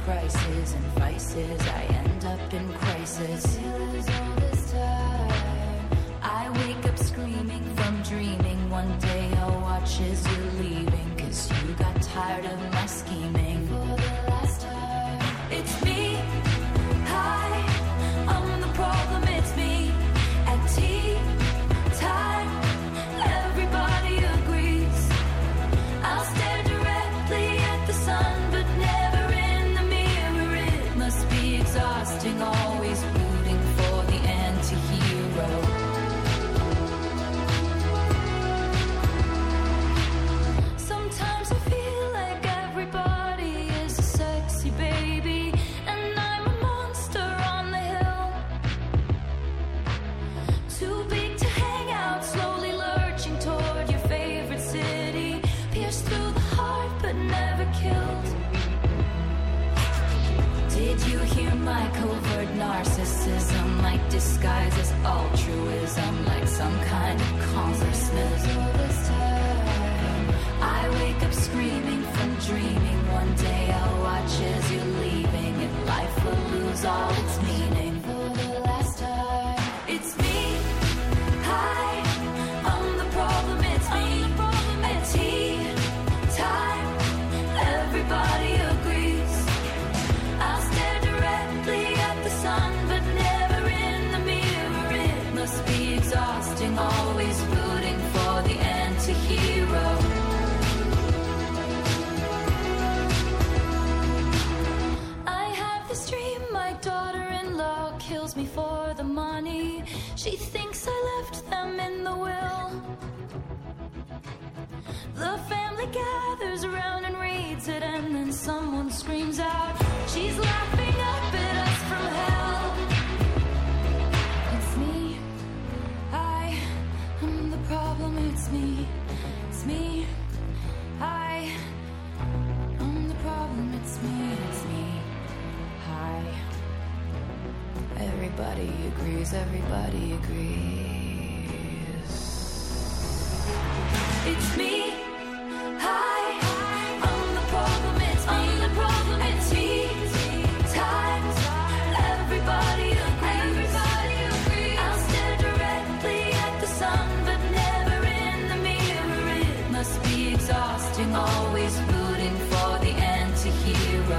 prices and vices, I end up in crisis. All this time, I wake up screaming from dreaming. One day I'll watch as you're leaving, 'cause you got tired of my scheming. For the last time, it's me. Hi, I'm the problem, it's me. At tea time, everybody agrees. I'll stare directly at the sun, but never in the mirror. It must be exhausting, always rooting for the anti-hero. Sometimes I feel like everybody is a sexy baby, and I'm a monster on the hill. Too big to hang out, slowly lurching toward your favorite city. Pierced through the heart, but never killed. Did you hear my covert narcissism? Like disguise as altruism, like some kind of congressman. All this time, I wake up screaming from dreaming. One day I'll watch as you're leaving, and life will lose all its meaning. For the last time, it's me. Hi, I'm the problem, it's me. At tea time, everybody agrees. I'll stare directly at the sun, but never in the mirror. It must be exhausting, always rooting for the anti-hero. I have this dream, my daughter-in-law kills me for the money. She thinks I left them in the will. The family gathers around and reads it, and then someone screams out, she's laughing up at us from hell. It's me. I'm the problem, it's me. It's me. I'm the problem, it's me. It's me. Hi. Everybody agrees, everybody agrees. It's me. Hi, I'm the problem, it's me. I'm the problem, it's me. Times, everybody agrees. I'll stare directly at the sun, but never in the mirror. It must be exhausting, always rooting for the anti-hero.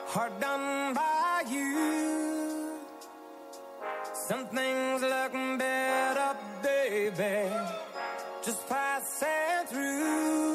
hard done by you. Some things look better, baby, just passing through.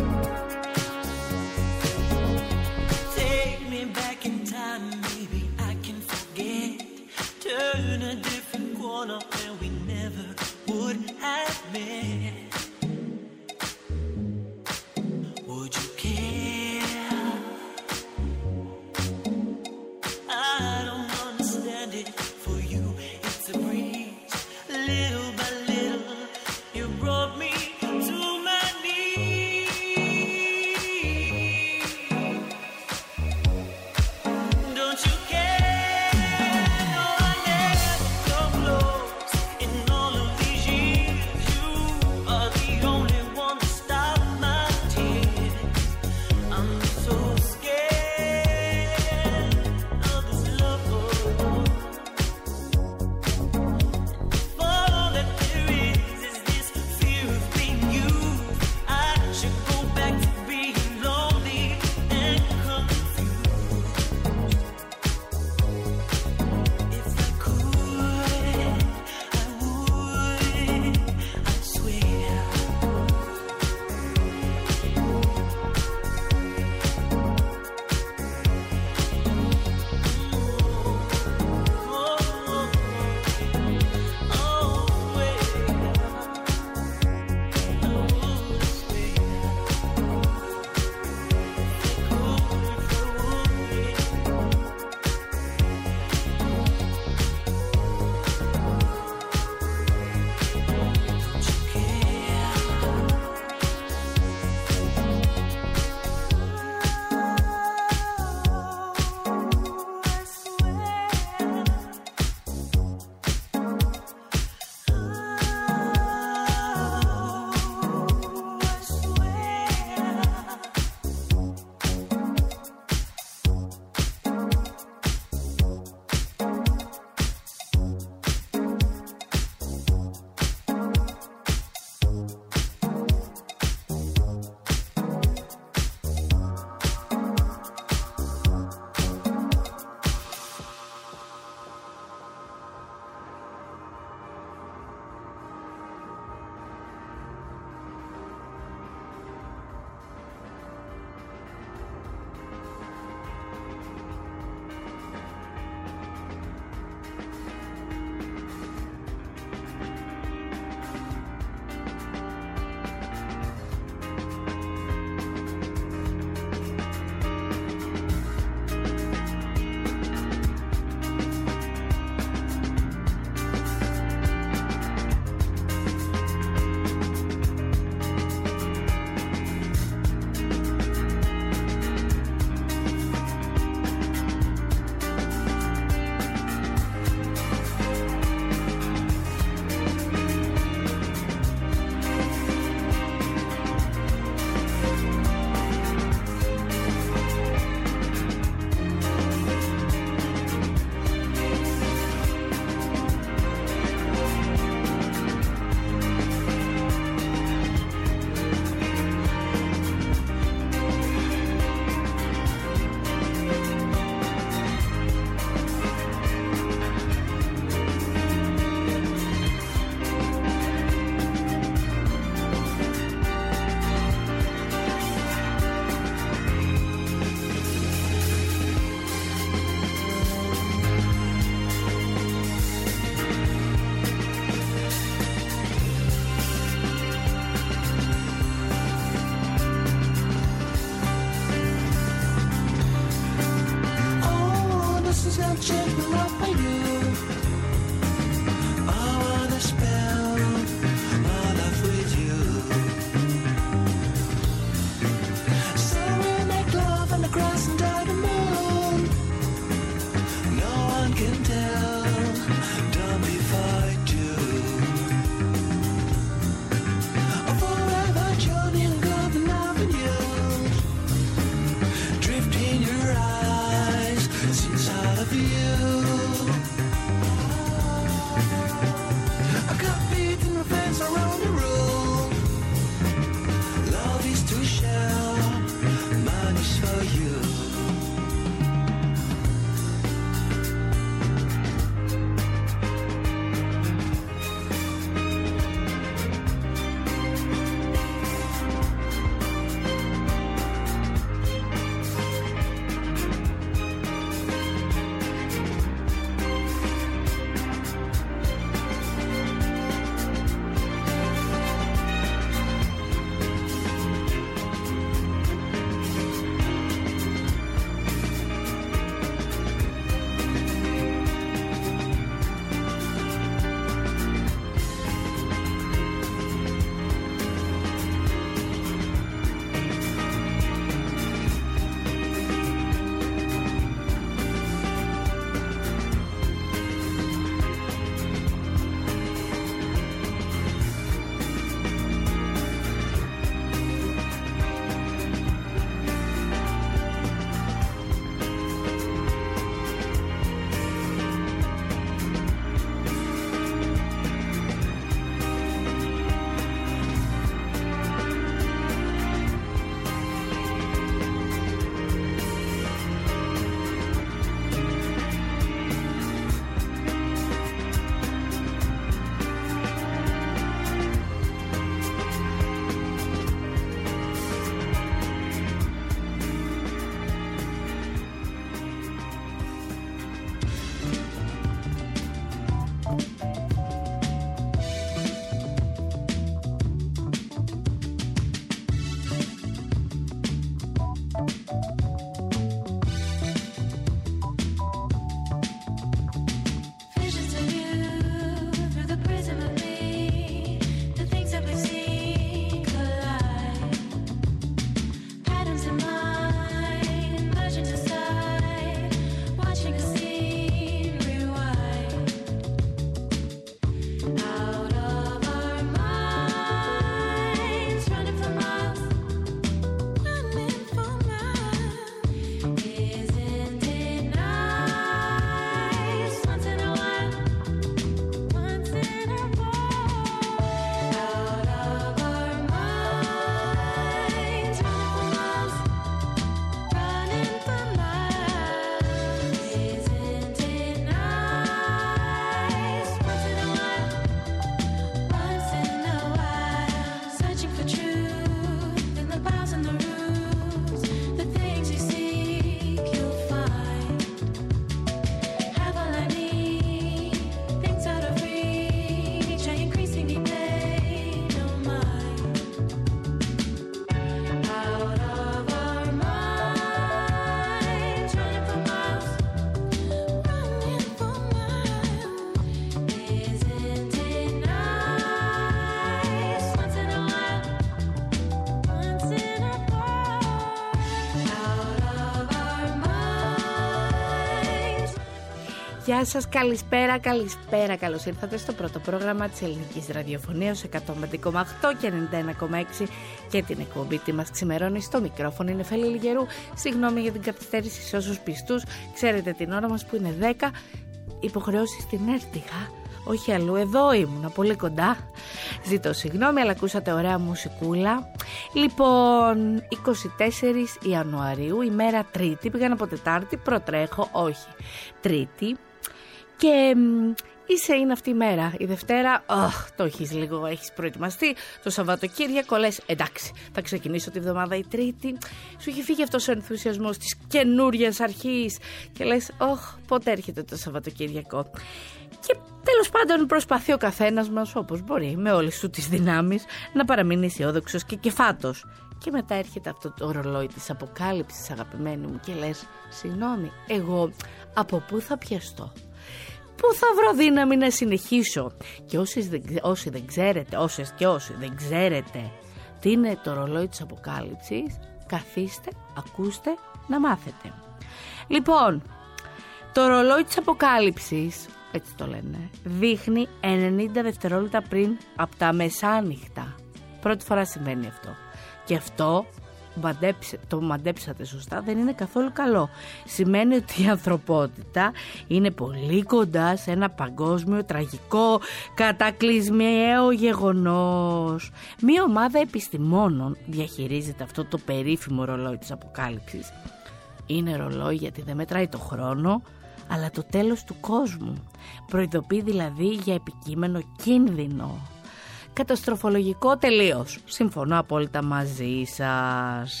Γεια σας, καλησπέρα. Καλώς ήρθατε στο πρώτο πρόγραμμα της ελληνικής ραδιοφωνίας 105,8 και 91,6 και την εκπομπή Τι μας ξημερώνει. Στο μικρόφωνο είναι Φέλη Λιγερού. Συγγνώμη για την καθυστέρηση σε όσους πιστούς. Ξέρετε την ώρα μας που είναι 10. Υποχρεώσεις στην Έρτιγα. Όχι αλλού, εδώ ήμουνα πολύ κοντά. Ζητώ συγγνώμη, αλλά ακούσατε ωραία μουσικούλα. Λοιπόν, 24 Ιανουαρίου, ημέρα Τρίτη. Πήγα από Τετάρτη, προτρέχω, όχι. Τρίτη. Και είναι αυτή η μέρα. Η Δευτέρα, το έχεις λίγο, έχεις προετοιμαστεί. Το Σαββατοκύριακο λες, εντάξει, θα ξεκινήσω τη βδομάδα η Τρίτη. Σου έχει φύγει αυτός ο ενθουσιασμός της καινούριας αρχής. Και λες, πότε έρχεται το Σαββατοκύριακο. Και τέλος πάντων προσπαθεί ο καθένας μας, όπως μπορεί, με όλες του τις δυνάμεις, να παραμείνει αισιόδοξος και κεφάτος. Και μετά έρχεται αυτό το ρολόι της αποκάλυψης, αγαπημένη μου, και λες, συγγνώμη, εγώ από πού θα πιαστώ? Πού θα βρω δύναμη να συνεχίσω? Και όσοι δεν ξέρετε τι είναι το ρολόι της αποκάλυψης, καθίστε, ακούστε, να μάθετε. Λοιπόν, το ρολόι της αποκάλυψης, έτσι το λένε, δείχνει 90 δευτερόλεπτα πριν από τα μεσάνυχτα. Πρώτη φορά συμβαίνει αυτό. Και αυτό, το μαντέψατε σωστά, δεν είναι καθόλου καλό. Σημαίνει ότι η ανθρωπότητα είναι πολύ κοντά σε ένα παγκόσμιο τραγικό κατακλυσμιαίο γεγονός. Μία ομάδα επιστημόνων διαχειρίζεται αυτό το περίφημο ρολόι της αποκάλυψης. Είναι ρολόι γιατί δεν μετράει το χρόνο, αλλά το τέλος του κόσμου. Προειδοποιεί δηλαδή για επικείμενο κίνδυνο. Καταστροφολογικό τελείως. Συμφωνώ απόλυτα μαζί σας.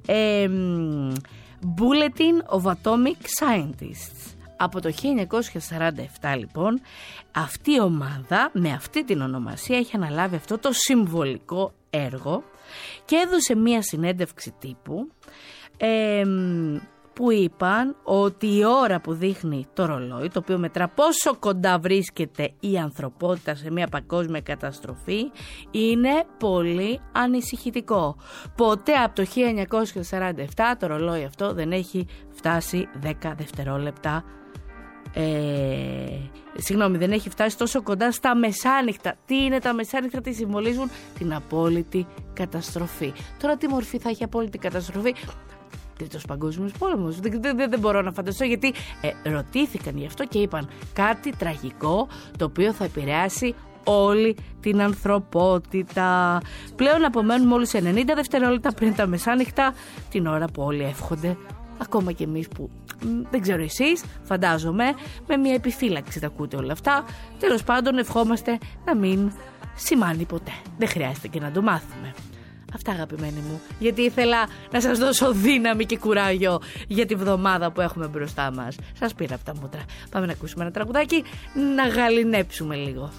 Bulletin of Atomic Scientists. Από το 1947 λοιπόν, αυτή η ομάδα με αυτή την ονομασία έχει αναλάβει αυτό το συμβολικό έργο και έδωσε μία συνέντευξη τύπου που είπαν ότι η ώρα που δείχνει το ρολόι, το οποίο μετρά πόσο κοντά βρίσκεται η ανθρωπότητα σε μια παγκόσμια καταστροφή, είναι πολύ ανησυχητικό. Ποτέ από το 1947 το ρολόι αυτό δεν έχει φτάσει 10 δευτερόλεπτα. Δεν έχει φτάσει τόσο κοντά στα μεσάνυχτα. Τι είναι τα μεσάνυχτα, τι συμβολίζουν? Την απόλυτη καταστροφή. Τώρα τι μορφή θα έχει απόλυτη καταστροφή? Τρίτος παγκόσμιος πόλεμος. Δεν μπορώ να φανταστώ, γιατί ρωτήθηκαν γι' αυτό και είπαν κάτι τραγικό το οποίο θα επηρεάσει όλη την ανθρωπότητα. Πλέον απομένουν μόλις 90 δευτερόλεπτα πριν τα μεσάνυχτα, την ώρα που όλοι εύχονται, ακόμα και εμείς που δεν ξέρω εσείς, φαντάζομαι με μια επιφύλαξη τα ακούτε όλα αυτά. Τέλος πάντων ευχόμαστε να μην σημάνει ποτέ. Δεν χρειάζεται και να το μάθουμε. Αυτά, αγαπημένοι μου, γιατί ήθελα να σας δώσω δύναμη και κουράγιο για τη βδομάδα που έχουμε μπροστά μας. Σας πήρα από τα μούτρα. Πάμε να ακούσουμε ένα τραγουδάκι, να γαληνέψουμε λίγο.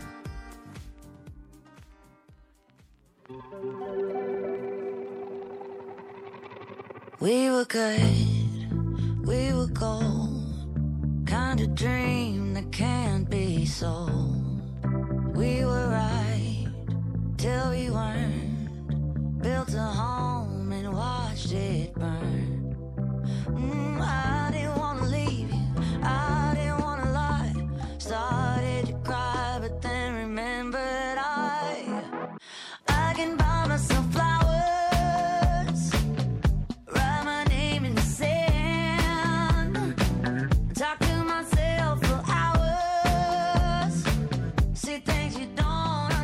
We were good, we were gold, kind of dream that can't be sold. We were right till we weren't. Built a home and watched it burn. I didn't want to leave you, I didn't want to lie. Started to cry, but then remembered I can buy myself flowers, write my name in the sand, talk to myself for hours, see things you don't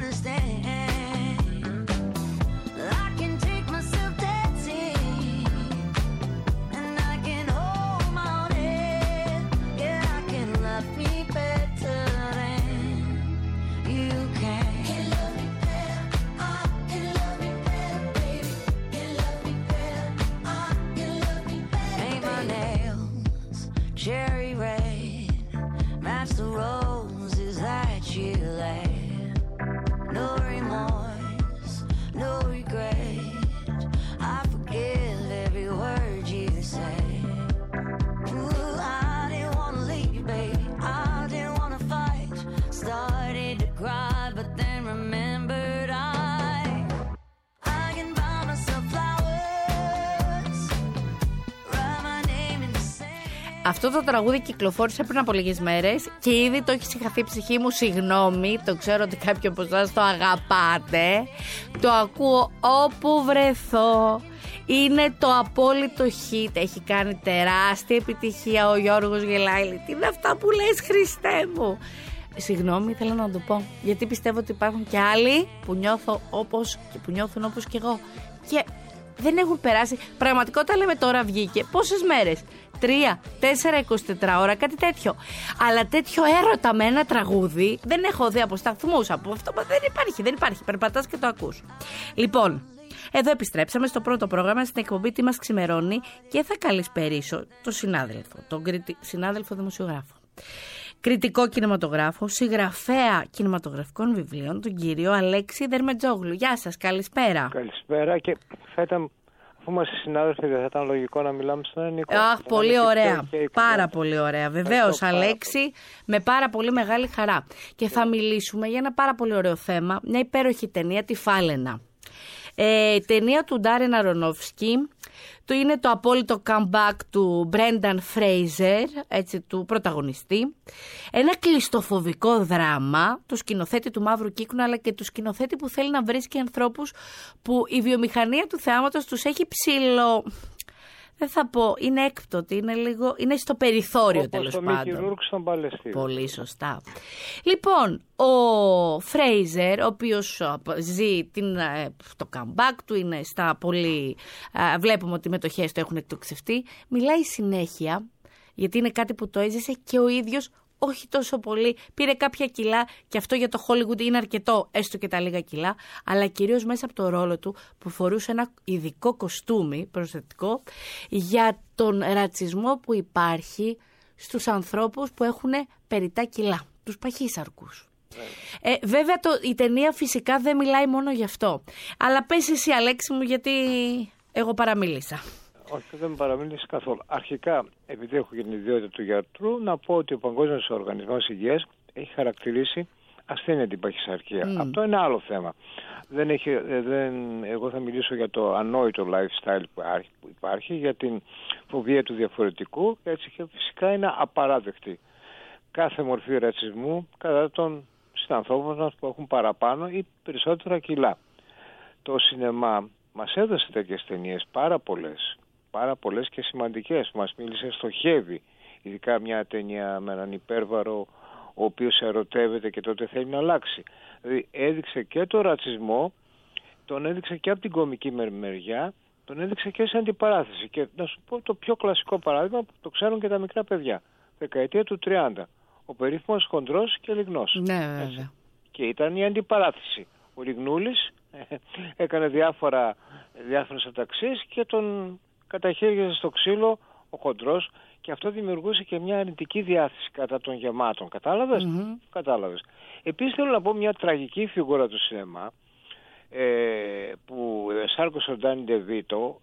Αυτό το τραγούδι κυκλοφόρησε πριν από λίγες μέρες και ήδη το έχει συγχαθεί η ψυχή μου. Συγγνώμη, το ξέρω ότι κάποιοι από εσάς το αγαπάτε. Το ακούω όπου βρεθώ. Είναι το απόλυτο hit. Έχει κάνει τεράστια επιτυχία. Ο Γιώργος γελάει. Τι είναι αυτά που λες, Χριστέ μου? Συγγνώμη, θέλω να το πω. Γιατί πιστεύω ότι υπάρχουν και άλλοι που νιώθουν όπως και εγώ. Και δεν έχουν περάσει. Πραγματικότητα λέμε τώρα βγήκε. Πόσες μέρες? 3, 4, 24 ώρα, κάτι τέτοιο. Αλλά τέτοιο έρωτα με ένα τραγούδι δεν έχω δει από σταθμούς. Από αυτό δεν υπάρχει. Περπατάς και το ακούς. Λοιπόν, εδώ επιστρέψαμε στο πρώτο πρόγραμμα, στην εκπομπή Τι μας ξημερώνει, και θα καλησπερίσω τον συνάδελφο δημοσιογράφο, κριτικό κινηματογράφο, συγγραφέα κινηματογραφικών βιβλίων, τον κύριο Αλέξη Δερμετζόγλου. Γεια σας, καλησπέρα. Καλησπέρα, και θα ήταν, αφού είμαστε συνάδελφοι, δεν θα ήταν λογικό να μιλάμε στον ελληνικό? Αχ, πολύ ωραία. Πάρα πολύ ωραία. Βεβαίως, Αλέξη, με πάρα πολύ μεγάλη χαρά. Και θα μιλήσουμε για ένα πάρα πολύ ωραίο θέμα, μια υπέροχη ταινία, τη Φάλαινα. Ταινία του Ντάρεν Αρονόφσκι. Είναι το απόλυτο comeback του Μπρένταν Φρέιζερ, έτσι, του πρωταγωνιστή. Ένα κλειστοφοβικό δράμα του σκηνοθέτη του Μαύρου Κύκνου, αλλά και του σκηνοθέτη που θέλει να βρίσκει ανθρώπους που η βιομηχανία του θεάματος τους έχει ψηλό... Δεν θα πω, είναι έκπτωτη, είναι στο περιθώριο, τέλος πάντων. Πολύ σωστά. Λοιπόν, ο Φρέιζερ, ο οποίος ζει το comeback του, είναι στα πολύ... βλέπουμε ότι οι μετοχές του έχουν εκτοξευτεί. Μιλάει συνέχεια, γιατί είναι κάτι που το έζησε και ο ίδιος όχι τόσο πολύ. Πήρε κάποια κιλά και αυτό για το Hollywood είναι αρκετό, έστω και τα λίγα κιλά, αλλά κυρίως μέσα από το ρόλο του που φορούσε ένα ειδικό κοστούμι προσθετικό για τον ρατσισμό που υπάρχει στους ανθρώπους που έχουν περιττά κιλά, τους παχύσαρκους. Βέβαια η ταινία φυσικά δεν μιλάει μόνο γι' αυτό. Αλλά πες εσύ, Αλέξη μου, γιατί εγώ παραμίλησα. Όχι, δεν με παραμίλησε καθόλου. Αρχικά, επειδή έχω και την ιδιότητα του γιατρού, να πω ότι ο Παγκόσμιος Οργανισμός Υγείας έχει χαρακτηρίσει ασθένεια την παχυσαρκία. Αυτό είναι άλλο θέμα. Εγώ θα μιλήσω για το ανόητο lifestyle που υπάρχει, για την φοβία του διαφορετικού, έτσι, και φυσικά είναι απαράδεκτη κάθε μορφή ρατσισμού κατά των συνανθρώπων μας που έχουν παραπάνω ή περισσότερα κιλά. Το σινεμά μας έδωσε τέτοιες ταινίες, πάρα πολλές και σημαντικές. Μας μίλησε, στοχεύει ειδικά μια ταινία με έναν υπέρβαρο ο οποίος ερωτεύεται και τότε θέλει να αλλάξει. Δηλαδή έδειξε και το ρατσισμό, τον έδειξε και από την κωμική μεριά, τον έδειξε και σε αντιπαράθεση. Και να σου πω το πιο κλασικό παράδειγμα που το ξέρουν και τα μικρά παιδιά. Δεκαετία του 30. Ο περίφημος Χοντρός και Λιγνός. Ναι, βέβαια. Και ήταν η αντιπαράθεση. Ο Λιγνούλης έκανε διάφορες αταξίες και τον καταχέριαζε στο ξύλο ο Χοντρός, και αυτό δημιουργούσε και μια αρνητική διάθεση κατά των γεμάτων. Κατάλαβες? Κατάλαβες. Επίσης θέλω να πω μια τραγική φιγούρα του σινεμά που σάρκωσε ο Ντάνι Ντεβίτο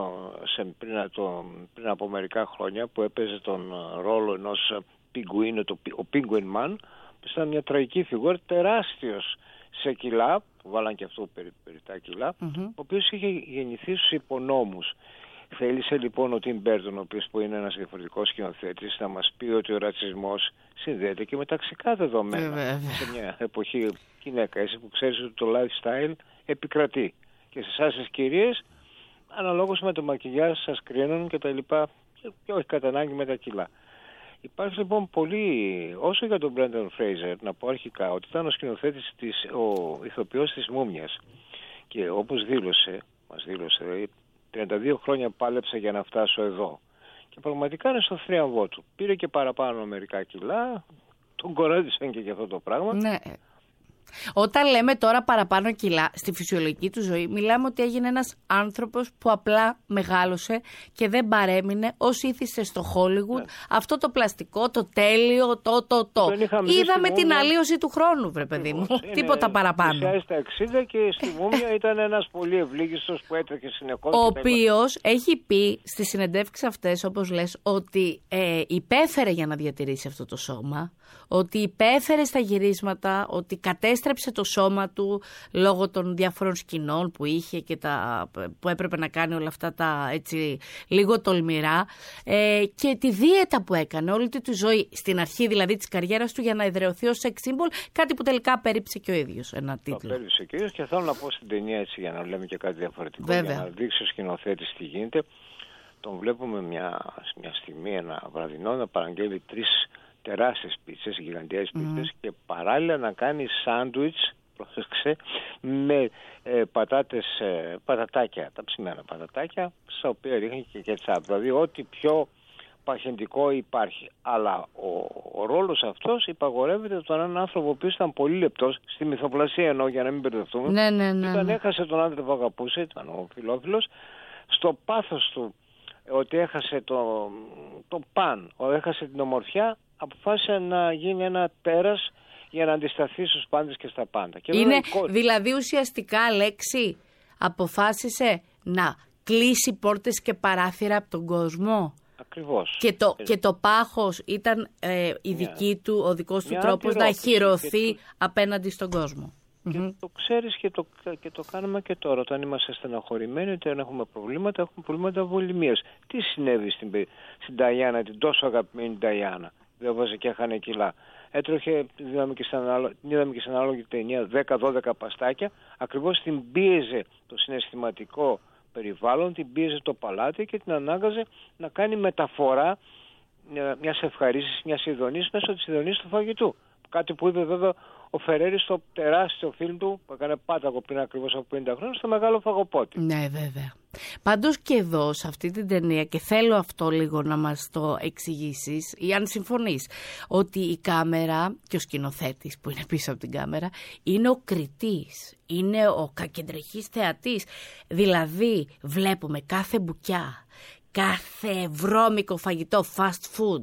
πριν από μερικά χρόνια, που έπαιζε τον ρόλο ενός πιγκουίνου, ο Penguin Man, που ήταν μια τραγική φιγούρα, τεράστιος σε κιλά, που βάλαν και αυτό περιτά κιλά, ο οποίος είχε γεννηθεί στους υπονόμους. Θέλησε λοιπόν ο Τιμ Μπέρτον, ο οποίος που είναι ένας διαφορετικός σκηνοθέτης, να μας πει ότι ο ρατσισμός συνδέεται και με ταξικά δεδομένα. Σε μια εποχή, γυναίκα, εσύ που ξέρεις ότι το lifestyle επικρατεί. Και σε εσάς τις κυρίες, αναλόγως με το μακιγιάζ σας κρίνουν και τα λοιπά, και όχι κατά ανάγκη με τα κιλά. Υπάρχει λοιπόν όσο για τον Μπρένταν Φρέιζερ, να πω αρχικά ότι ήταν ο σκηνοθέτης, ο ηθοποιός της Μούμιας, και όπως μας δήλωσε, 32 χρόνια πάλεψα για να φτάσω εδώ. Και πραγματικά είναι στο θρίαμβό του. Πήρε και παραπάνω μερικά κιλά, τον κορόιδησαν και για αυτό το πράγμα. Ναι. Όταν λέμε τώρα παραπάνω κιλά στη φυσιολογική του ζωή, μιλάμε ότι έγινε ένας άνθρωπος που απλά μεγάλωσε και δεν παρέμεινε ως ήθισε στο Hollywood. Αυτό το πλαστικό, το τέλειο, το. Είδαμε την αλλίωση του χρόνου, βρε παιδί μου. Τίποτα παραπάνω. Στα 60 και στη Μούμια ήταν ένας πολύ ευλίγιστος που έτρεχε συνεχώς. Ο οποίος έχει πει στις συνεντεύξεις αυτές, όπως λες, ότι υπέφερε για να διατηρήσει αυτό το σώμα, ότι υπέφερε στα γυρίσματα, ότι κατέστησε έστρεψε το σώμα του λόγω των διάφορων σκηνών που είχε και που έπρεπε να κάνει όλα αυτά τα έτσι λίγο τολμηρά, και τη δίαιτα που έκανε όλη τη ζωή, στην αρχή δηλαδή της καριέρας του, για να εδραιωθεί ως sex symbol, κάτι που τελικά απέρριψε και ο ίδιος, ένα τίτλο. Το απέρριψε και ο ίδιος, και θέλω να πω στην ταινία, έτσι, για να λέμε και κάτι διαφορετικό, βέβαια, για να δείξει ο σκηνοθέτης τι γίνεται. Τον βλέπουμε μια στιγμή, ένα βραδινό, να παραγγέλει 3 τεράστιες πίτσες, γιγαντιαίες πίτσες, και παράλληλα να κάνει σάντουιτς, πρόσεξε, με πατατάκια, τα ψημένα πατατάκια, στα οποία ρίχνει και κετσάπ. Δηλαδή ό,τι πιο παχεντικό υπάρχει. Αλλά ο ρόλος αυτός υπαγορεύεται από έναν άνθρωπο ο οποίος ήταν πολύ λεπτός, στη μυθοπλασία εννοώ, για να μην μπερδευτούμε. Ναι. Όταν έχασε τον άντρα που αγαπούσε, ήταν ο φιλόφιλος, στο πάθος του ότι έχασε το παν, έχασε την ομορφιά, αποφάσισε να γίνει ένα τέρας για να αντισταθεί στους πάντες και στα πάντα. Και είναι δηλαδή ουσιαστικά, λέξη, αποφάσισε να κλείσει πόρτες και παράθυρα από τον κόσμο. Ακριβώς. Και το πάχος ήταν ο δικός του τρόπος να αχυρωθεί απέναντι στον κόσμο. Και το ξέρεις και το κάνουμε και τώρα. Όταν είμαστε στεναχωρημένοι, όταν έχουμε προβλήματα βολημίας. Τι συνέβη στην Νταϊάννα, την τόσο αγαπημένη Νταϊάννα? Διάβαζε και έχανε κιλά. Έτρωχε, είδαμε και στην ανάλογη ταινία, 10-12 παστάκια. Ακριβώς την πίεζε το συναισθηματικό περιβάλλον, την πίεζε το παλάτι και την ανάγκαζε να κάνει μεταφορά μιας ευχαρίστησης, μιας ειδονής μέσω της ειδονής του φαγητού. Κάτι που είπε βέβαια ο Φερέρι στο τεράστιο φιλμ του που έκανε πάταγο πριν ακριβώς από 50 χρόνια, στο Μεγάλο Φαγοπότη. Ναι, βέβαια. Πάντως και εδώ σε αυτή την ταινία, και θέλω αυτό λίγο να μας το εξηγήσεις ή αν συμφωνείς, ότι η κάμερα και ο σκηνοθέτης που είναι πίσω από την κάμερα είναι ο κριτής, είναι ο κακεντρεχής θεατής. Δηλαδή βλέπουμε κάθε μπουκιά, κάθε βρώμικο φαγητό, fast food,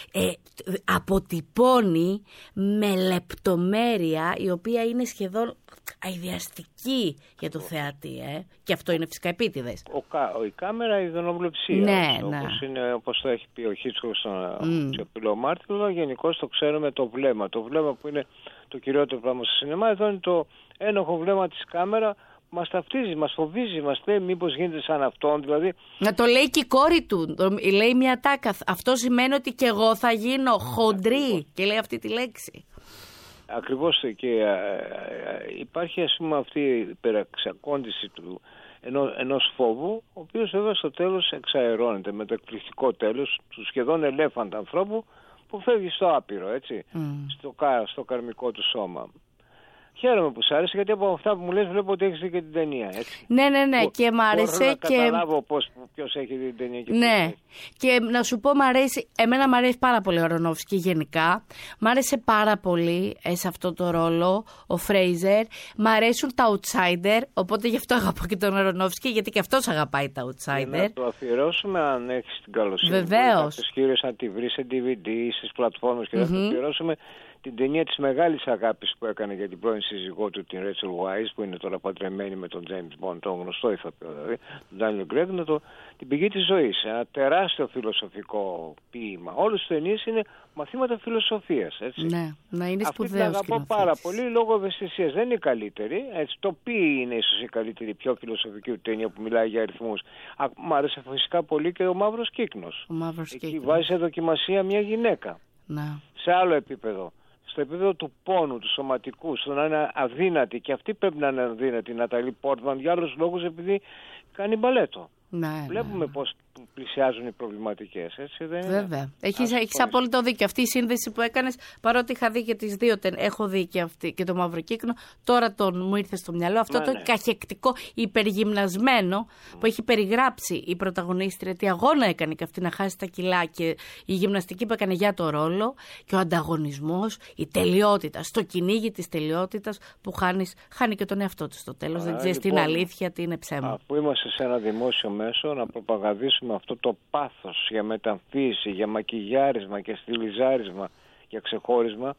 αποτυπώνει με λεπτομέρεια η οποία είναι σχεδόν αειδιαστική για το θεατή. Και αυτό είναι φυσικά επίτηδες. Η κάμερα, η ειδωνοβλεψία. Ναι. Όπως το έχει πει ο Χίτσκοκ στον Σεπίλο Μάρτυλλο, γενικώς το ξέρουμε το βλέμμα. Το βλέμμα που είναι το κυριότερο πράγμα στο σινεμά, εδώ είναι το ένοχο βλέμμα της κάμερα. Μας ταυτίζει, μας φοβίζει, μας λέει μήπως γίνεται σαν αυτόν, δηλαδή. Να το λέει και η κόρη του, λέει μια τάκα. Αυτό σημαίνει ότι και εγώ θα γίνω χοντρή, και λέει αυτή τη λέξη. Ακριβώς, και υπάρχει ας πούμε αυτή η υπεραξακόντηση ενός φόβου, ο οποίος βέβαια στο τέλος εξαερώνεται με το εκπληκτικό τέλος του σχεδόν ελέφαντα ανθρώπου που φεύγει στο άπειρο, έτσι, στο καρμικό του σώμα. Χαίρομαι που σ' άρεσε, γιατί από αυτά που μου λες βλέπω ότι έχεις δει και την ταινία, έτσι. Ναι, και μ' άρεσε. Μπορώ να καταλάβω ποιος έχει δει την ταινία και ναι, και να σου πω, εμένα μ' αρέσει πάρα πολύ ο Αρονόφσκι γενικά. Μ' άρεσε πάρα πολύ σε αυτό το ρόλο ο Φρέιζερ. Μ' αρέσουν τα outsider, οπότε γι' αυτό αγαπώ και τον Αρονόφσκι, γιατί και αυτός αγαπάει τα outsider. Να το αφιερώσουμε, αν έχεις την καλοσύνη. Βεβαίως. Να τη βρεις σε DVD, στις πλατφόρμες, και να το αφιερώσουμε την ταινία της μεγάλης αγάπης που έκανε για την πρώην σύζυγό του, την Ρέτσελ Βάις, που είναι τώρα παντρεμένη με τον James Bond, τον γνωστό ηθοποιό δηλαδή, τον Daniel Craig, την πηγή της ζωής. Ένα τεράστιο φιλοσοφικό ποίημα. Όλες τις ταινίες είναι μαθήματα φιλοσοφίας, έτσι. Ναι, να είναι σπουδαίος. Αυτή την αγαπώ πάρα πολύ λόγω ευαισθησίας. Δεν είναι η καλύτερη. Έτσι, το ποιοι είναι ίσως η καλύτερη, πιο φιλοσοφική ταινία που μιλάει για αριθμούς. Μ' άρεσε φυσικά πολύ και ο Μαύρος Κύκνος. Εκεί βάζει σε δοκιμασία μια γυναίκα. Να. Σε άλλο επίπεδο. Στο επίπεδο του πόνου, του σωματικού, στο να είναι αδύνατη, και αυτή πρέπει να είναι αδύνατη, η Ναταλή Πόρτμαν, για άλλους λόγους, επειδή κάνει μπαλέτο. Ναι, βλέπουμε πώς πλησιάζουν οι προβληματικές, έτσι δεν είναι? Βέβαια. Έχεις απόλυτο δίκιο. Αυτή η σύνδεση που έκανες, παρότι είχα δει και τις δύο, έχω δει και αυτή και το Μαύρο Κύκνο, τώρα μου ήρθε στο μυαλό αυτό το καχεκτικό, υπεργυμνασμένο που έχει περιγράψει η πρωταγωνίστρια, τι αγώνα έκανε και αυτή να χάσει τα κιλά, και η γυμναστική που έκανε για το ρόλο, και ο ανταγωνισμός, η τελειότητα, στο κυνήγι της τελειότητας που χάνει και τον εαυτό της στο τέλος. Δεν ξέρεις τι είναι αλήθεια, τι είναι ψέμα. Αφού είμαστε σε ένα δημόσιο μέσο, να προπαγανδίσουμε αυτό το πάθος για μεταμφίεση, για μακιγιάρισμα και στυλιζάρισμα, για ξεχώρισμα,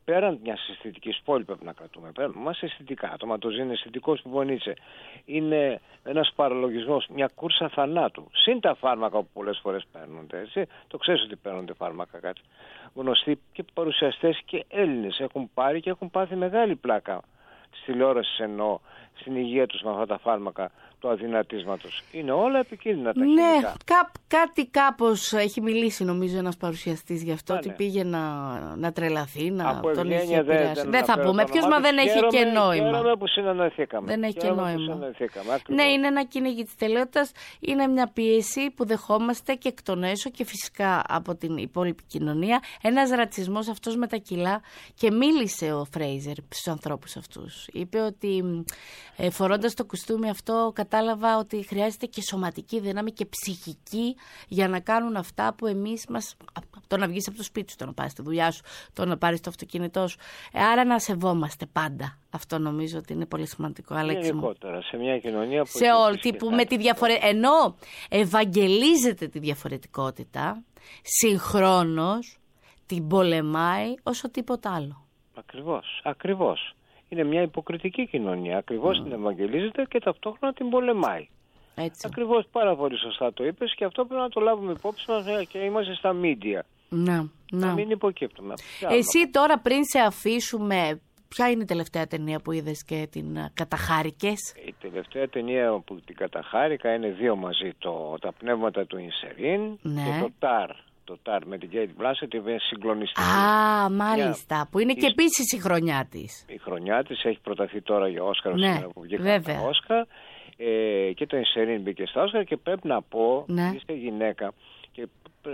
πέραν μια αισθητική πόλη πρέπει να κρατούμε. Είμαστε αισθητικά. Το ματοζήν είναι αισθητικό που πονίτσε. Είναι ένας παραλογισμός, μια κούρσα θανάτου. Συν τα φάρμακα που πολλές φορές παίρνονται. Έτσι. Το ξέρεις ότι παίρνονται φάρμακα κάτι. Γνωστοί και παρουσιαστές και Έλληνες έχουν πάρει και έχουν πάθει μεγάλη πλάκα στη τηλεόραση, εννοώ, στην υγεία τους με αυτά τα φάρμακα του αδυνατίσματος. Είναι όλα επικίνδυνα τα χημικά. Ναι, κάτι κάπως έχει μιλήσει νομίζω ένας παρουσιαστής γι' αυτό, ότι πήγε να τρελαθεί, να τον είχε επηρεάσει. Δεν θα πούμε ποιος, μα δεν έχει και νόημα. Χαίρομαι που συναντηθήκαμε. Δεν έχει και νόημα. Ναι, είναι ένα κυνήγι της τελειότητας, είναι μια πίεση που δεχόμαστε και εκ των έσω και φυσικά από την υπόλοιπη κοινωνία. Ένας ρατσισμός αυτός με τα κιλά, και μίλησε ο Φρέιζερ στους ανθρώπους αυτούς. Είπε ότι φορώντας το κουστούμι αυτό κατάλαβα ότι χρειάζεται και σωματική δύναμη και ψυχική για να κάνουν αυτά που εμείς μας... Το να βγεις από το σπίτι σου, το να πάρεις τη δουλειά σου, το να πάρεις το αυτοκίνητό σου. Άρα να σεβόμαστε πάντα. Αυτό νομίζω ότι είναι πολύ σημαντικό, Αλέξη. Γενικότερα, σε μια κοινωνία που... Σε όλη, που με τη ενώ ευαγγελίζεται τη διαφορετικότητα, συγχρόνως την πολεμάει όσο τίποτα άλλο. Ακριβώς. Είναι μια υποκριτική κοινωνία. Ακριβώς την ευαγγελίζεται και ταυτόχρονα την πολεμάει. Έτσι. Ακριβώς, πάρα πολύ σωστά το είπες, και αυτό πρέπει να το λάβουμε υπόψη μας και είμαστε στα μίντια. Να μην υποκύπτουμε. Εσύ τώρα, πριν σε αφήσουμε, ποια είναι η τελευταία ταινία που είδες και την καταχάρηκες? Η τελευταία ταινία που την καταχάρηκα είναι δύο μαζί. Τα πνεύματα του Ινσερίν και το Τάρ. Το Τάρ με την Κέιτ Μπλάνσετ, είναι συγκλονιστική. Μάλιστα. Που είναι και επίσης η χρονιά της. Η χρονιά της έχει προταθεί τώρα για Όσκαρ, ναι, που βγήκαν τα Όσκαρ. Και το Ινσερίν μπήκε στα Όσκαρ, και πρέπει να πω, είστε γυναίκα, και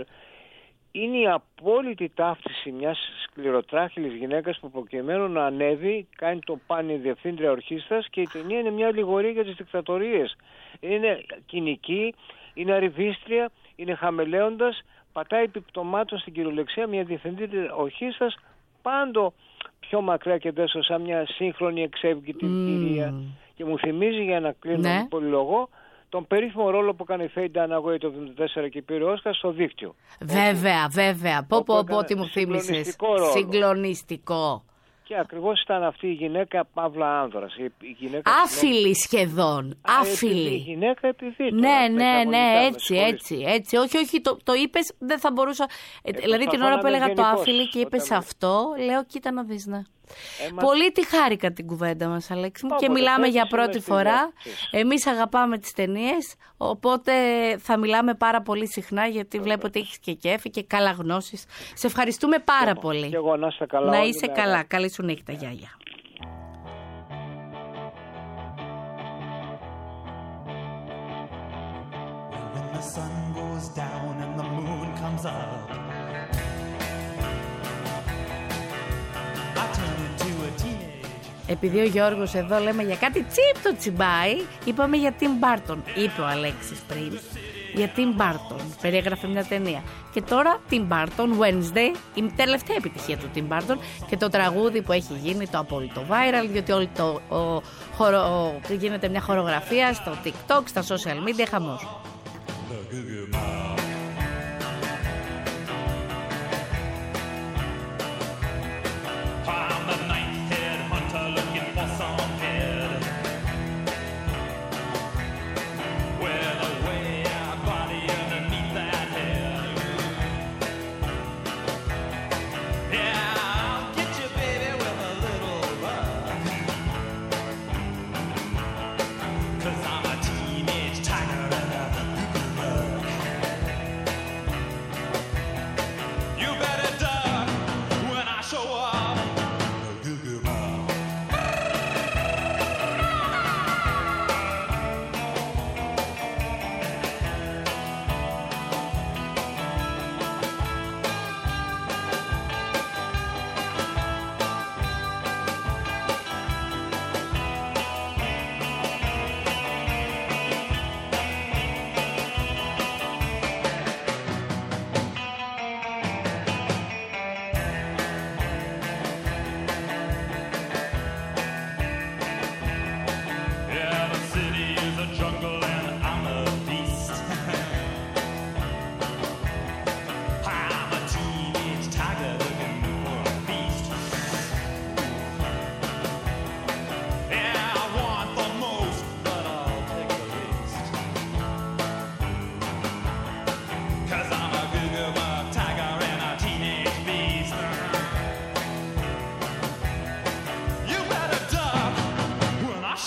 είναι η απόλυτη ταύτιση μιας σκληροτράχυλης γυναίκας που προκειμένου να ανέβει κάνει το πάνι διευθύντρια ορχήστρας, και η ταινία είναι μια αλληγορία για τις δικτατορίες. Είναι κοινική, είναι αριβίστρια, είναι χαμελέοντας, πατάει επιπτωμάτων στην κυριολεξία μια διευθυντρία ορχήστρας, πάντο πιο μακριά και δέσω σαν μια σύγχρονη εξέβγητη κυρία. Και μου θυμίζει, για να κλείνω τον πολυλογό, τον περίφημο ρόλο που έκανε η Faye Dunaway το 1974 και πήρε Όσκαρ στο δίκτυο. Βέβαια. Πω, τι μου θύμισες. Συγκλονιστικό. Και ακριβώς ήταν αυτή η γυναίκα παύλα άνδρας. Άφιλη σχεδόν. Άφιλη. Η γυναίκα επειδή. Ναι, έτσι. Όχι, το είπες, δεν θα μπορούσα. Δηλαδή την ώρα που έλεγα το άφιλη και είπες αυτό, λέω κοίτα να δεις, ναι. Πολύ τη χάρηκα την κουβέντα μας, Αλέξη μου, και μιλάμε για πρώτη φορά. Εμείς αγαπάμε τις ταινίες, οπότε θα μιλάμε πάρα πολύ συχνά, γιατί βλέπω ότι έχεις και κέφι και καλά γνώσεις. Σε ευχαριστούμε πάρα πολύ. Και εγώ, να είστε καλά. Να είσαι καλά. Καλή σου νύχτα. Γεια. Επειδή ο Γιώργος εδώ λέμε για κάτι τσίπ το τσιμπάει, είπαμε για Tim Burton. Είπε ο Αλέξης πριν για Tim Burton. Περιέγραφε μια ταινία. Και τώρα Tim Burton, Wednesday, η τελευταία επιτυχία του Tim Burton, και το τραγούδι που έχει γίνει το απόλυτο viral, διότι όλη γίνεται μια χορογραφία στο TikTok, στα social media, χαμός.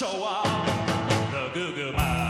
show off the goo-goo bar.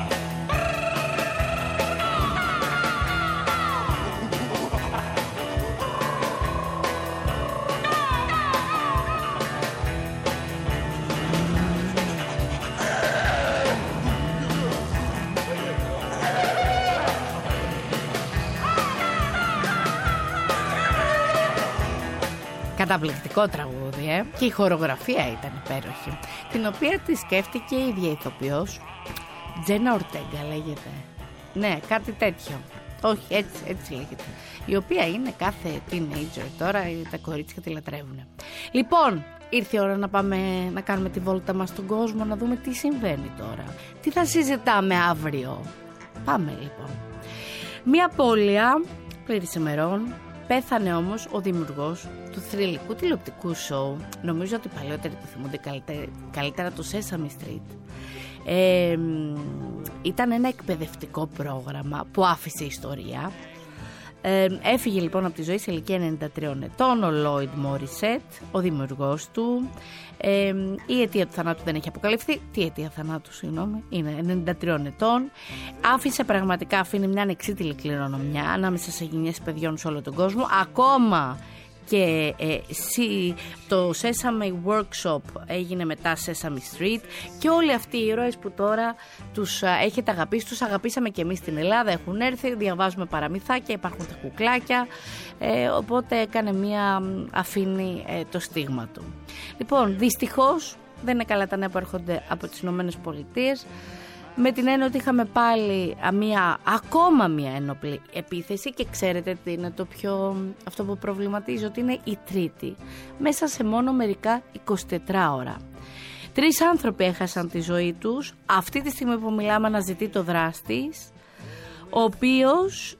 Καταπληκτικό τραγούδι, και η χορογραφία ήταν υπέροχη, την οποία τη σκέφτηκε η ίδια ηθοποιός, Τζένα Ορτέγκα λέγεται. Ναι, κάτι τέτοιο. Όχι, έτσι λέγεται. Η οποία είναι κάθε teenager τώρα, τα κορίτσια τη λατρεύουν. Λοιπόν, ήρθε η ώρα να πάμε να κάνουμε τη βόλτα μας στον κόσμο, να δούμε τι συμβαίνει τώρα. Τι θα συζητάμε αύριο. Πάμε λοιπόν. Μια απώλεια πλήρης ημερών. Πέθανε όμως ο δημιουργός του θρυλικού τηλεοπτικού σοου. Νομίζω ότι οι παλαιότεροι το θυμούνται καλύτερα, το Sesame Street. Ήταν ένα εκπαιδευτικό πρόγραμμα που άφησε ιστορία. Έφυγε λοιπόν από τη ζωή σε ηλικία 93 ετών ο Λόιντ Μόρισετ, ο δημιουργός του. Η αιτία του θανάτου δεν έχει αποκαλυφθεί. Τι αιτία θανάτου, συγγνώμη, είναι 93 ετών. Αφήνει μια ανεξίτηλη κληρονομιά ανάμεσα σε γενιές παιδιών σε όλο τον κόσμο. Ακόμα και το Sesame Workshop έγινε μετά Sesame Street, και όλοι αυτοί οι ήρωες που τώρα τους έχετε αγαπήσει, τους αγαπήσαμε και εμείς στην Ελλάδα, έχουν έρθει, διαβάζουμε παραμυθάκια, υπάρχουν τα κουκλάκια, οπότε αφήνει το στίγμα του. Λοιπόν, δυστυχώς δεν είναι καλά τα νέα που έρχονται από τις Ηνωμένες Πολιτείες, με την έννοια ότι είχαμε πάλι ακόμα μια ένοπλη επίθεση, και ξέρετε τι είναι αυτό που προβληματίζει, ότι είναι η τρίτη μέσα σε μόνο μερικά 24 ώρα. 3 άνθρωποι έχασαν τη ζωή τους. Αυτή τη στιγμή που μιλάμε αναζητεί το δράστης, ο οποίος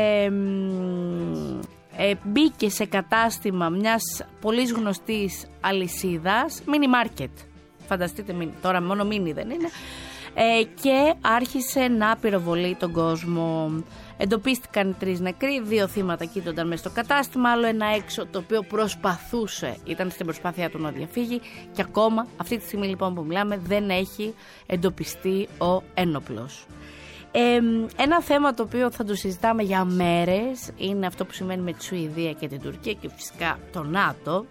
μπήκε σε κατάστημα μιας πολύ γνωστής αλυσίδας, mini market, φανταστείτε, τώρα μόνο mini δεν είναι, και άρχισε να πυροβολεί τον κόσμο. Εντοπίστηκαν 3 νεκροί, 2 θύματα κοίτονταν μέσα στο κατάστημα, άλλο ένα έξω το οποίο ήταν στην προσπάθειά του να διαφύγει, και ακόμα αυτή τη στιγμή λοιπόν που μιλάμε δεν έχει εντοπιστεί ο ένοπλος. Ένα θέμα το οποίο θα το συζητάμε για μέρες είναι αυτό που σημαίνει με τη Σουηδία και την Τουρκία και φυσικά το ΝΑΤΟ.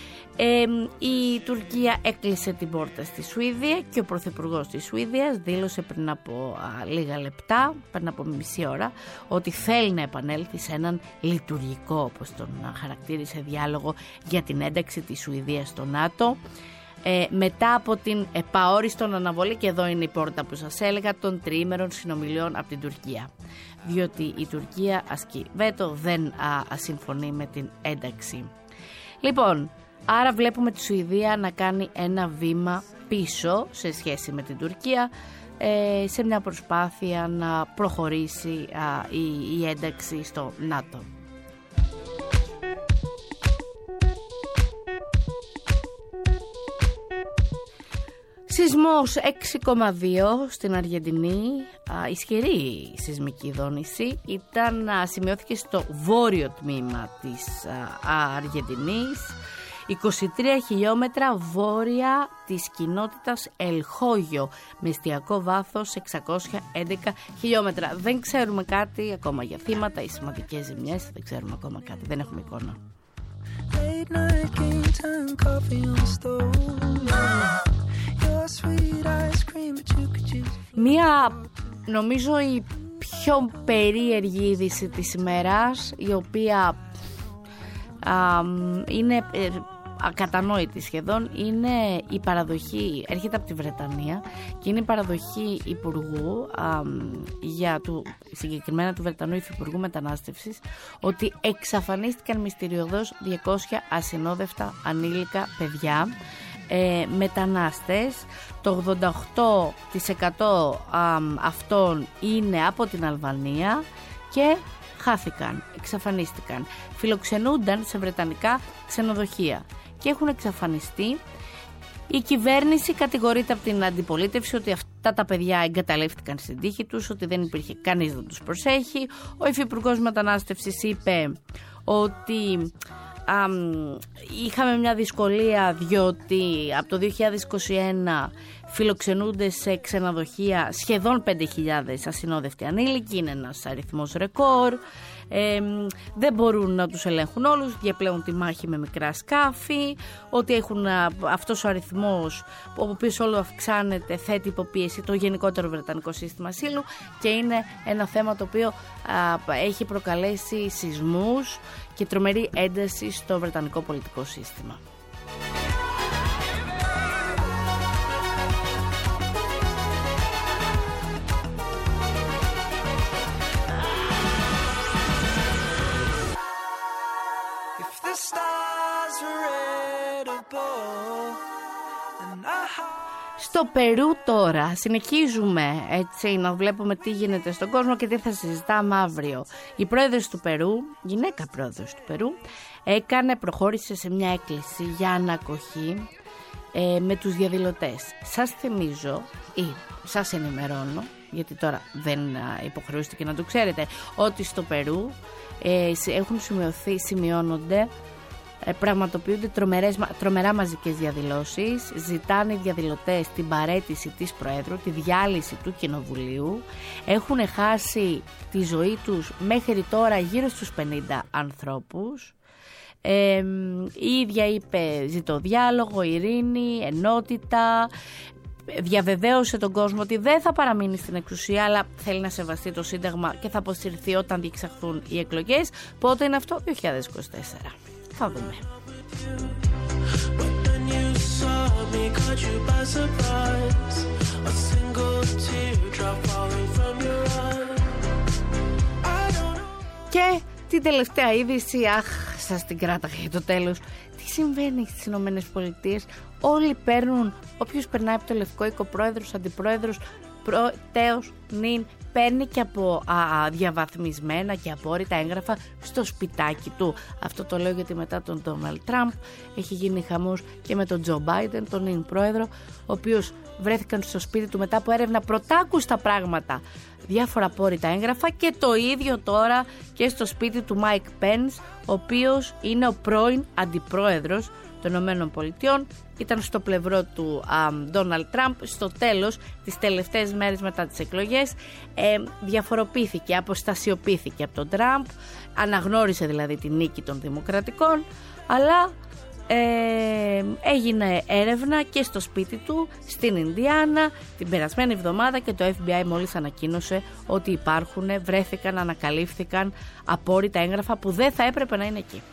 Η Τουρκία έκλεισε την πόρτα στη Σουηδία και ο Πρωθυπουργός της Σουηδίας δήλωσε πριν από λίγα λεπτά, πριν από μισή ώρα, ότι θέλει να επανέλθει σε έναν λειτουργικό, όπως τον χαρακτήρισε, διάλογο για την ένταξη της Σουηδίας στο ΝΑΤΟ, μετά από την επαόριστον αναβολή, και εδώ είναι η πόρτα που σας έλεγα, των τριήμερων συνομιλιών από την Τουρκία, διότι η Τουρκία ασκεί βέτο, δεν συμφωνεί με την ένταξη. Λοιπόν, άρα βλέπουμε τη Σουηδία να κάνει ένα βήμα πίσω σε σχέση με την Τουρκία, σε μια προσπάθεια να προχωρήσει η ένταξη στο ΝΑΤΟ. Σεισμός 6,2 στην Αργεντινή, ισχυρή σεισμική δόνηση, σημειώθηκε στο βόρειο τμήμα της Αργεντινής, 23 χιλιόμετρα βόρεια της κοινότητας Ελχόγιο, με εστιακό βάθος 611 χιλιόμετρα. Δεν ξέρουμε κάτι ακόμα για θύματα ή σημαντικές ζημιές, δεν ξέρουμε ακόμα κάτι, δεν έχουμε εικόνα. Μία, νομίζω, η πιο περίεργη είδηση της ημέρας, η οποία είναι ακατανόητη σχεδόν, είναι η παραδοχή, έρχεται από τη Βρετανία και είναι η παραδοχή υπουργού, συγκεκριμένα του Βρετανού Υφυπουργού Μετανάστευσης, ότι εξαφανίστηκαν μυστηριωδώς 200 ασυνόδευτα ανήλικα παιδιά, μετανάστες. Το 88% αυτών είναι από την Αλβανία και χάθηκαν, εξαφανίστηκαν. Φιλοξενούνταν σε βρετανικά ξενοδοχεία και έχουν εξαφανιστεί. Η κυβέρνηση κατηγορείται από την αντιπολίτευση ότι αυτά τα παιδιά εγκαταλείφθηκαν στην τύχη τους, ότι δεν υπήρχε κανείς να τους προσέχει. Ο Υφυπουργός Μετανάστευσης είπε ότι είχαμε μια δυσκολία, διότι από το 2021 φιλοξενούνται σε ξενοδοχεία σχεδόν 5.000 ασυνόδευτοι ανήλικοι, είναι ένας αριθμός ρεκόρ. Δεν μπορούν να τους ελέγχουν όλους, διαπλέουν τη μάχη με μικρά σκάφη, ότι έχουν αυτός ο αριθμός, ο οποίος όλο αυξάνεται, θέτει υποπίεση το γενικότερο βρετανικό σύστημα ασύλου και είναι ένα θέμα το οποίο έχει προκαλέσει σεισμούς και τρομερή ένταση στο βρετανικό πολιτικό σύστημα. Στο Περού τώρα συνεχίζουμε έτσι να βλέπουμε τι γίνεται στον κόσμο και τι θα συζητάμε αύριο. Η πρόεδρος του Περού, γυναίκα πρόεδρος του Περού, προχώρησε σε μια έκκληση για ανακοχή με τους διαδηλωτές. Σας θυμίζω ή σας ενημερώνω, γιατί τώρα δεν υποχρεούστηκε να το ξέρετε, ότι στο Περού σημειώνονται, πραγματοποιούνται τρομερά μαζικές διαδηλώσεις. Ζητάνε οι διαδηλωτές την παραίτηση της Προέδρου, τη διάλυση του Κοινοβουλίου. Έχουν χάσει τη ζωή τους μέχρι τώρα γύρω στους 50 ανθρώπους. Η ίδια είπε ζητώ διάλογο, ειρήνη, ενότητα. Διαβεβαίωσε τον κόσμο ότι δεν θα παραμείνει στην εξουσία, αλλά θέλει να σεβαστεί το Σύνταγμα και θα αποσυρθεί όταν διεξαχθούν οι εκλογές. Πότε είναι αυτό? 2024. Θα δούμε. Και την τελευταία είδηση, σας την κράταγα για το τέλος. Τι συμβαίνει στις Ηνωμένες Πολιτείες? Όλοι παίρνουν, όποιος περνάει από το Λευκό Οίκο, πρόεδρος, αντιπρόεδρος, τέος, νυν, παίρνει και από διαβαθμισμένα και απόρριτα έγγραφα στο σπιτάκι του. Αυτό το λέω γιατί μετά τον Ντόναλντ Τραμπ έχει γίνει χαμός και με τον Τζο Μπάιντεν, τον νυν πρόεδρο, ο οποίος βρέθηκαν στο σπίτι του μετά από έρευνα πρωτάκουστα πράγματα, διάφορα απόρριτα έγγραφα, και το ίδιο τώρα και στο σπίτι του Μάικ Πένς, ο οποίος είναι ο πρώην αντιπρόεδρος των Ηνωμένων Πολιτειών, ήταν στο πλευρό του Ντόναλντ Τραμπ. Στο τέλος, τις τελευταίες μέρες μετά τις εκλογές, διαφοροποιήθηκε, αποστασιοποιήθηκε από τον Τραμπ, αναγνώρισε δηλαδή τη νίκη των Δημοκρατικών, αλλά έγινε έρευνα και στο σπίτι του στην Ινδιάνα την περασμένη εβδομάδα και το FBI μόλις ανακοίνωσε ότι βρέθηκαν, ανακαλύφθηκαν απόρριτα έγγραφα που δεν θα έπρεπε να είναι εκεί.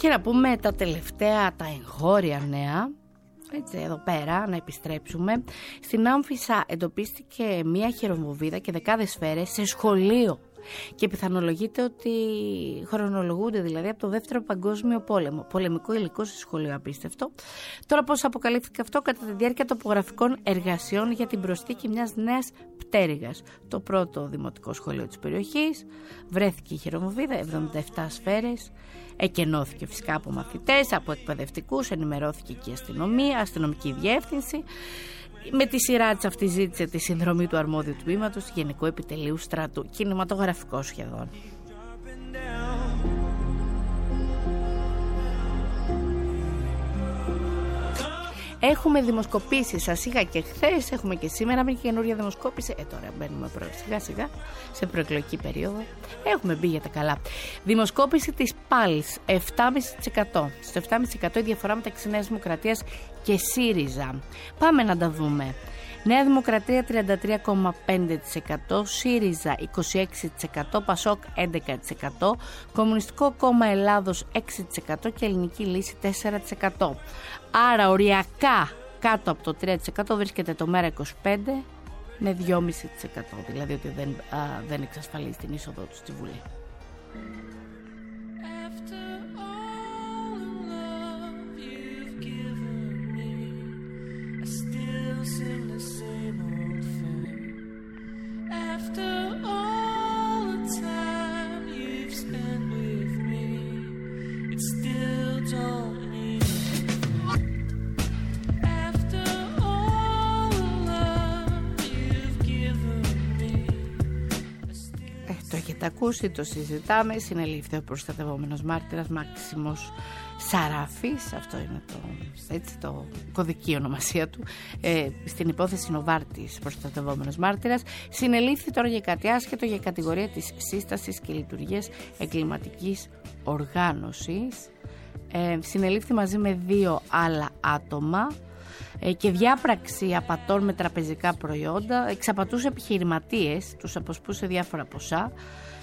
Και να πούμε τα τελευταία, τα εγχώρια νέα. Έτσι, εδώ πέρα να επιστρέψουμε. Στην Άμφισσα εντοπίστηκε μία χειροβομβίδα και δεκάδες σφαίρες σε σχολείο. Και πιθανολογείται ότι χρονολογούνται δηλαδή από το Δεύτερο Παγκόσμιο Πόλεμο. Πολεμικό υλικό σε σχολείο, απίστευτο. Τώρα πώς αποκαλύφθηκε αυτό? Κατά τη διάρκεια τοπογραφικών εργασιών για την προσθήκη μιας νέας πτέρυγας. Το πρώτο δημοτικό σχολείο της περιοχής. Βρέθηκε η χειροβομβίδα, 77 σφαίρες. Εκενώθηκε φυσικά από μαθητές, από εκπαιδευτικούς, ενημερώθηκε και η αστυνομία, αστυνομική διεύθυνση. Με τη σειρά της αυτή ζήτησε τη συνδρομή του αρμόδιου τμήματος του Γενικού Επιτελείου Στρατού, κινηματογραφικό σχεδόν. Έχουμε δημοσκοπήσεις, σας είχα και χθες, έχουμε και σήμερα μια καινούργια δημοσκόπηση. Τώρα μπαίνουμε σιγά σιγά σε προεκλογική περίοδο. Έχουμε μπει για τα καλά. Δημοσκόπηση της ΠΑΛΣ, 7,5%. Στο 7,5% η διαφορά μεταξύ Νέας Δημοκρατίας και ΣΥΡΙΖΑ. Πάμε να τα δούμε. Νέα Δημοκρατία 33,5%, ΣΥΡΙΖΑ 26%, ΠΑΣΟΚ 11%, Κομμουνιστικό Κόμμα Ελλάδος 6% και Ελληνική Λύση 4%. Άρα οριακά κάτω από το 3% βρίσκεται το ΜΕΡΑ25 με 2,5%, δηλαδή ότι δεν εξασφαλίζει την είσοδο του στη Βουλή. Το έχετε ακούσει, το συζητάμε. Συνελήφθη ο προστατευόμενος μάρτυρας Μάξιμος Σαράφης. Αυτό είναι το κωδική ονομασία του. Στην υπόθεση Νοβάρτης, προστατευόμενος μάρτυρας. Συνελήφθη τώρα για κάτι άσχετο, για κατηγορία της σύστασης και λειτουργίας εγκληματικής οργάνωσης. Συνελήφθη μαζί με 2 άλλα άτομα και διάπραξη απατών με τραπεζικά προϊόντα. Εξαπατούσε επιχειρηματίες, τους αποσπούσε διάφορα ποσά,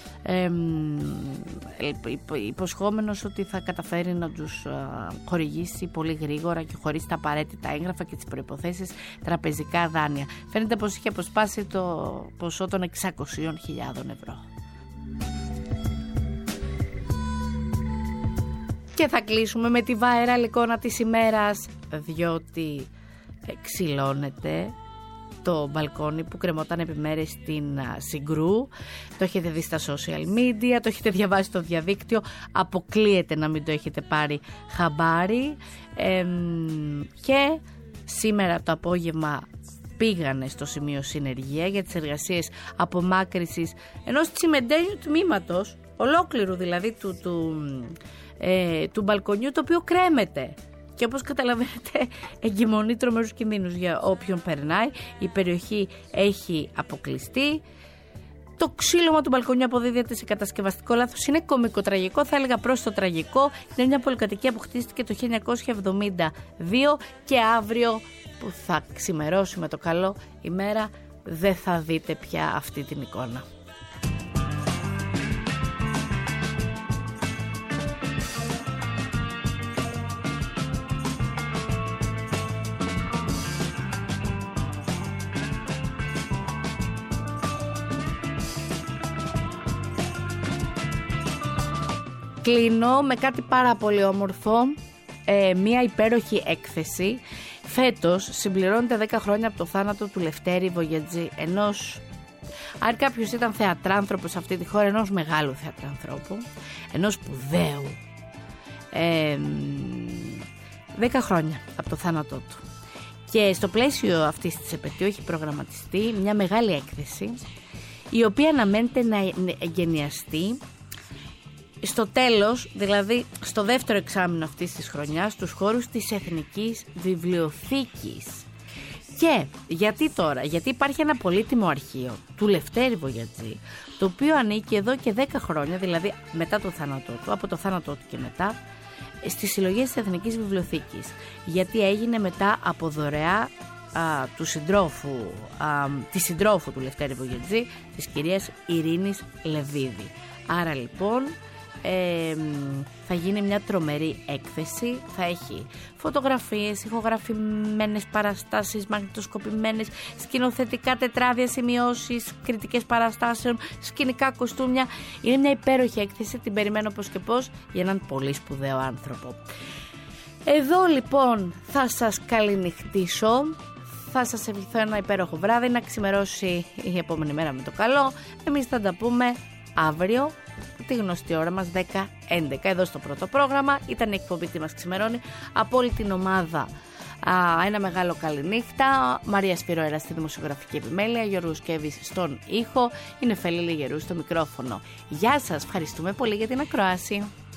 υποσχόμενος ότι θα καταφέρει να τους χορηγήσει πολύ γρήγορα και χωρίς τα απαραίτητα έγγραφα και τις προϋποθέσεις τραπεζικά δάνεια. Φαίνεται πως είχε αποσπάσει το ποσό των 600.000 ευρώ. Και θα κλείσουμε με τη viral εικόνα της ημέρας, διότι ξυλώνεται το μπαλκόνι που κρεμόταν επί μέρες στην Συγκρού. Το έχετε δει στα social media, το έχετε διαβάσει στο διαδίκτυο, αποκλείεται να μην το έχετε πάρει χαμπάρι. Και σήμερα το απόγευμα πήγανε στο σημείο συνεργεία για τις εργασίες απομάκρυσης ενός τσιμεντένιου τμήματος, ολόκληρου δηλαδή του μπαλκονιού, το οποίο κρέμεται. Και όπως καταλαβαίνετε εγκυμονεί τρομερούς κινδύνους για όποιον περνάει. Η περιοχή έχει αποκλειστεί. Το ξύλωμα του μπαλκονιού αποδίδεται σε κατασκευαστικό λάθος. Είναι κωμικοτραγικό, θα έλεγα προς το τραγικό. Είναι μια πολυκατοικία που χτίστηκε το 1972 και αύριο που θα ξημερώσει με το καλό ημέρα δεν θα δείτε πια αυτή την εικόνα. Κλείνω με κάτι πάρα πολύ όμορφο, μια υπέροχη έκθεση. Φέτος συμπληρώνεται 10 χρόνια από το θάνατο του Λευτέρη Βογιατζή, αν κάποιος ήταν θεατράνθρωπος σε αυτή τη χώρα, ενός μεγάλου θεατράνθρωπου, ενός σπουδαίου. 10 χρόνια από το θάνατό του. Και στο πλαίσιο αυτής της επετείου έχει προγραμματιστεί μια μεγάλη έκθεση, η οποία αναμένεται να εγκαινιαστεί στο τέλος, δηλαδή στο δεύτερο εξάμηνο αυτής της χρονιάς, στους χώρους της Εθνικής Βιβλιοθήκης. Και γιατί τώρα? Γιατί υπάρχει ένα πολύτιμο αρχείο του Λευτέρη Βογιατζή, το οποίο ανήκει εδώ και 10 χρόνια, δηλαδή μετά το θάνατό του, από το θάνατό του και μετά, στις συλλογές της Εθνικής Βιβλιοθήκης. Γιατί έγινε μετά από δωρεά της συντρόφου του Λευτέρη Βογιατζή, της κυρίας Ειρήνης Λεβίδη. Άρα λοιπόν θα γίνει μια τρομερή έκθεση. Θα έχει φωτογραφίες, ηχογραφημένες παραστάσεις, μαγνητοσκοπημένες, σκηνοθετικά τετράδια, σημειώσεις, κριτικές παραστάσεων, σκηνικά κοστούμια. Είναι μια υπέροχη έκθεση, την περιμένω πώς και πώς, για έναν πολύ σπουδαίο άνθρωπο. Εδώ λοιπόν θα σας καληνυχτήσω. Θα σας ευχηθώ ένα υπέροχο βράδυ, να ξημερώσει η επόμενη μέρα με το καλό. Εμείς θα τα πούμε αύριο, τη γνωστή ώρα μας, 10-11, εδώ στο πρώτο πρόγραμμα. Ήταν η εκπομπή Τι μας ξημερώνει, από όλη την ομάδα. Ένα μεγάλο καληνύχτα. Μαρία Σπυροέρα στη δημοσιογραφική επιμέλεια, Γιώργος Κέβης στον ήχο, είναι Φελίλη Γερού στο μικρόφωνο. Γεια σας, ευχαριστούμε πολύ για την ακρόαση.